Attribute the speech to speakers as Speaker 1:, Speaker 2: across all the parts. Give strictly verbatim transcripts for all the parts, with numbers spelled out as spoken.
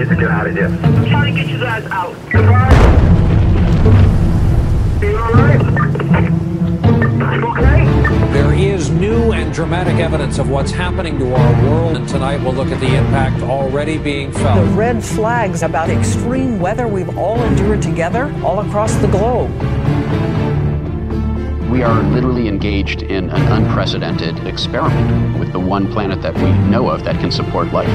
Speaker 1: need to get out of here.
Speaker 2: I'm trying to get you guys out.
Speaker 1: Goodbye. Are you all right? You okay?
Speaker 3: There is new and dramatic evidence of what's happening to our world, and tonight we'll look at the impact already being felt.
Speaker 4: The red flags about extreme weather we've all endured together all across the globe.
Speaker 5: We are literally engaged in an unprecedented experiment with the one planet that we know of that can support life.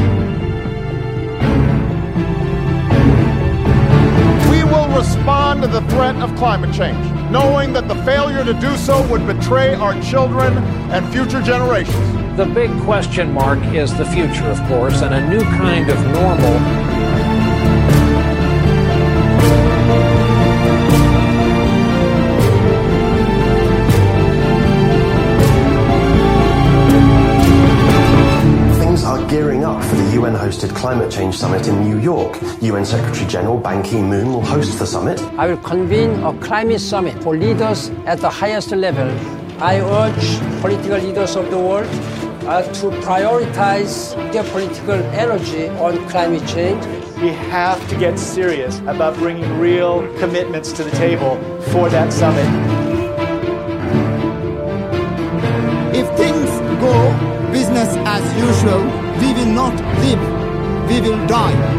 Speaker 6: We will respond to the threat of climate change, knowing that the failure to do so would betray our children and future generations.
Speaker 3: The big question mark is the future, of course, and a new kind of normal.
Speaker 7: Gearing up for the U N-hosted Climate Change Summit in New York. U N Secretary-General Ban Ki-moon will host the summit.
Speaker 8: I will convene a climate summit for leaders at the highest level. I urge political leaders of the world uh, to prioritize their political energy on climate change.
Speaker 9: We have to get serious about bringing real commitments to the table for that summit.
Speaker 10: If things go business as usual, we will not live, we will die.